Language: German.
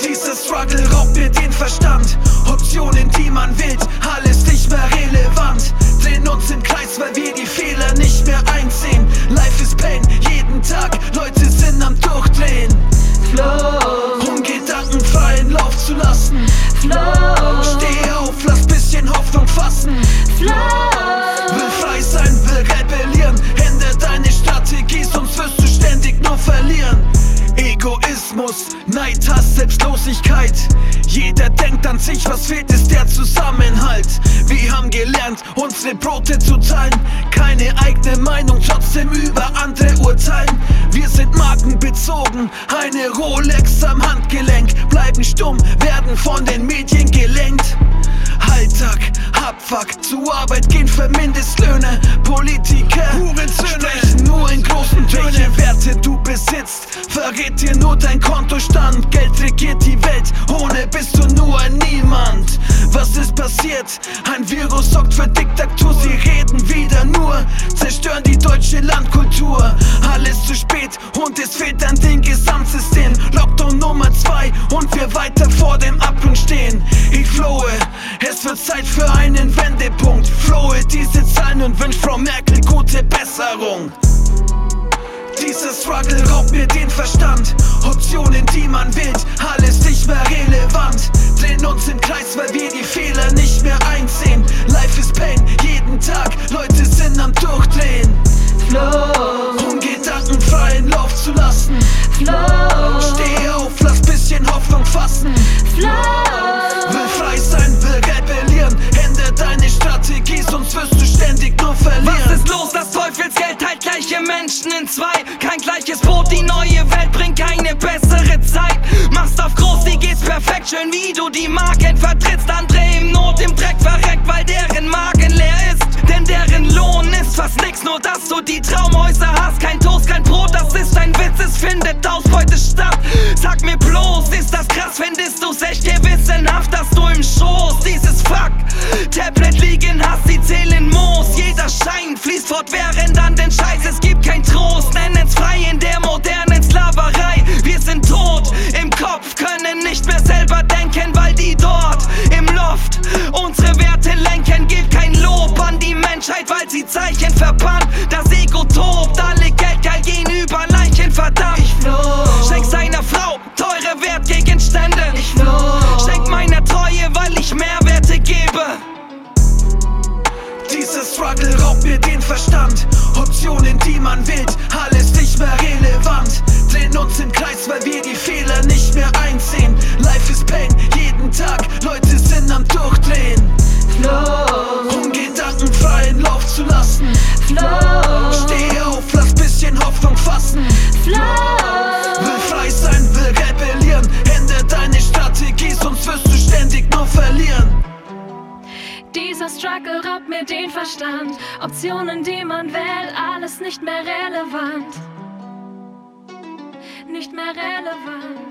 Dieser Struggle raubt mir den Verstand. Optionen, die man wählt, alles nicht mehr relevant. Drehen uns im Kreis, weil wir die Fehler nicht mehr einsehen. Life is pain, jeden Tag, Leute sind am Durchdrehen. Flow, Um Gedanken freien Lauf zu lassen. Flow, Steh auf, lass bisschen Hoffnung fassen. Flow, Will frei sein, will rebellieren. Ändere deine Strategie, sonst wirst du ständig nur verlieren. Egoismus, Neid, Hass, Selbstlosigkeit. Jeder denkt an sich, was fehlt ist der Zusammenhalt. Wir haben gelernt, unsere Brote zu teilen. Keine eigene Meinung, trotzdem über andere urteilen. Wir sind markenbezogen, eine Rolex am Handgelenk. Bleiben stumm, werden von den Medien gelenkt. Alltag, Abfuck, zur Arbeit gehen für Mindestlöhne. Politiker, Hurensöhne, sprechen nur in großen Tönen. Welche Werte du besitzt, verrät dir nur dein Kontostand. Geld regiert die Welt, ohne bist du nur ein Niemand. Was ist passiert? Ein Virus sorgt für Diktatur. Sie reden wieder nur, zerstören die deutsche Landkultur. Alles zu spät und es fehlt an dem Gesamtsystem. Lockdown Nummer 2 und wir weiter vor dem Abgrund stehen. Ich flowe, es wird Zeit für einen Wendepunkt. Flowe diese Zahlen und wünsch Frau Merkel gute Besserung. Dieser Struggle raubt mir den Verstand. Optionen, die man wählt, alles nicht mehr relevant. Drehen uns im Kreis, weil wir die Fehler nicht mehr einsehen. Life is pain, jeden Tag, Leute sind am Durchdrehen. Flow, Um Gedanken freien Lauf zu lassen. Flow, Steh auf, lass bisschen Hoffnung fassen. Flow, Will frei sein, will rebellieren. Ändere deine Strategie, sonst wirst du ständig nur verlieren. Was ist los? Das Teufelsgeld teilt gleiche Menschen in zwei. Kein gleiches Brot, die neue Welt bringt keine bessere Zeit. Machst auf groß, dir geht's perfekt, schön wie du die Marken vertrittst. Andere im Not, im Dreck verreckt, weil deren Magen leer ist. Denn deren Lohn ist fast nix, nur dass du die Traumhäuser hast. Kein Toast, kein Brot, das ist ein Witz, es findet Ausbeute statt. Sag mir bloß, ist das krass, findest du's echt gewissenhaft, dass du im Schoß dieses Fuck Tablet liegen hast, sie zählen Moos. Jeder Schein fließt fortwährend an den Scheiß, es gibt kein Trost. Nennen's frei in der modernen Sklaverei. Wir sind tot im Kopf, können nicht mehr selber denken, weil die dort im Loft unsere Werte lenken. Gibt kein Lob an die Menschheit, weil sie Zeichen verbannt. Das Ego tobt, alle geldgeil gehen über Leichen, verdammt. ich flow, Schenk seiner Frau teure Wertgegenstände. ich flow, Schenk meiner Treue, weil ich Mehrwerte gebe. Dieser Struggle raubt mir den Verstand. Optionen, die man wählt, alles nicht mehr relevant. Drehen uns im Kreis, weil wir die Fehler nicht mehr einsehen. Life is pain, jeden Tag, Leute sind am Durchdrehen. Flow, Um Gedanken freien Lauf zu lassen. Flow, Steh auf, lass bisschen Hoffnung fassen. Flow, Will frei sein, will rebellieren. Ändere deine Strategie, sonst wirst du ständig nur verlieren. Dieser Struggle raubt mir den Verstand. Optionen, die man wählt, alles nicht mehr relevant. Nicht mehr relevant.